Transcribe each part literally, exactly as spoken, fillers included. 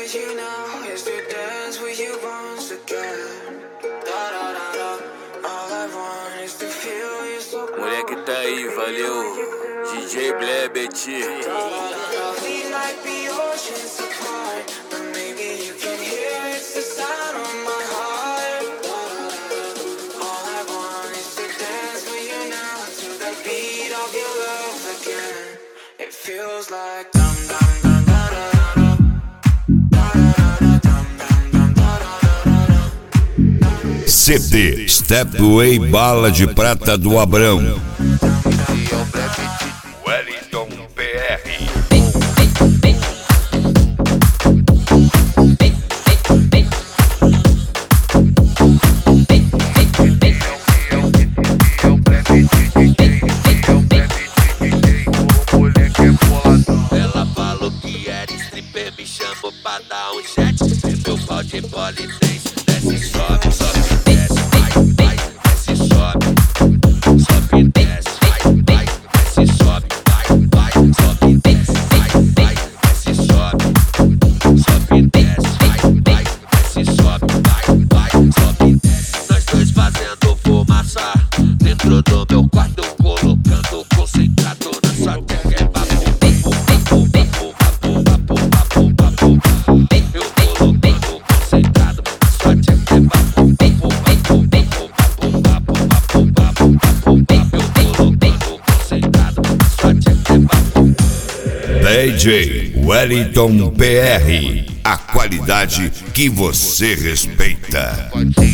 with you now is to dance with you once again. Da da da da. All I want is to feel you so close. Moleque tá aí, valeu. D J Blebet. We might be oceans apart, but maybe you can hear it's the sound of my heart. All I want is to dance with you now to the beat of your love again. It feels like dum dum dum da da da da da da dum dum dum da da da. C D Stepway Bala de Prata do Abrão. Wellington P R. Ela falou que era stripper, me chamou pra dar um chat. Meu pau de polidense, desce, sobe, sobe, desce, vai, vai, desce, sobe, sobe, desce, vai, vai, desce, sobe, vai, vai, sobe, desce, vai, vai, desce, sobe, sobe, desce, vai, vai, desce, sobe, vai, vai, sobe, desce. Nós dois fazendo fumaça dentro do meu quarto, colocando concentrado na sua terra. D J Wellington P R, a qualidade que você respeita.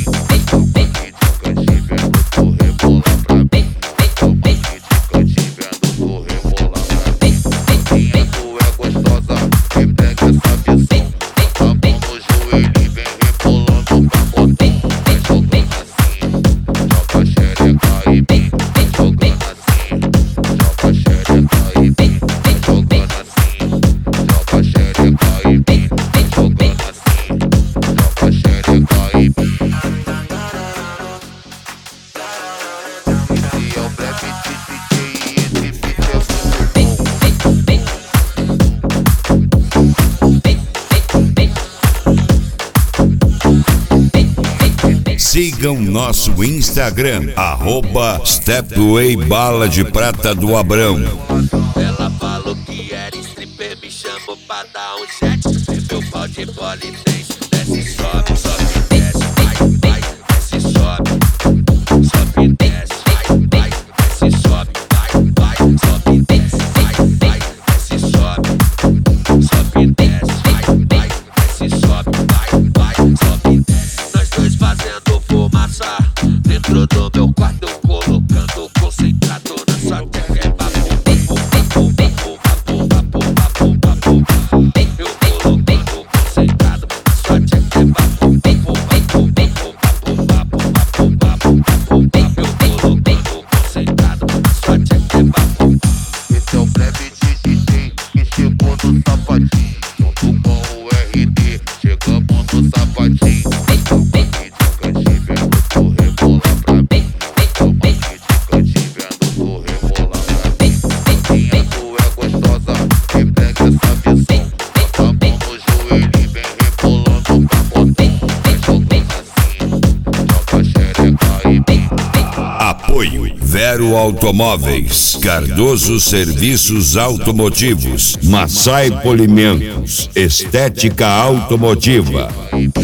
Sigam nosso Instagram, arroba Stepway Bala de Prata do Abrão. Ela falou que era stripper, me chamou pra dar um chat. Meu pau de polidense, desce, sobe, sobe, desce, vai, vai, desce, sobe, sobe, desce, vai, vai, desce, sobe, vai, vai, sobe, desce, vai, vai, desce, sobe, sobe, desce, vai, vai, desce, sobe, vai, vai, sobe, desce. Nós dois fazendo fumaça dentro do meu quarto, colocando concentrado na sua terra. Esse é o Blebet D J que chegou no sapatinho. Junto com o R D, chegamos no sapatinho. Apoio Vero Automóveis, Cardoso Serviços Automotivos, Massai Polimentos, Estética Automotiva.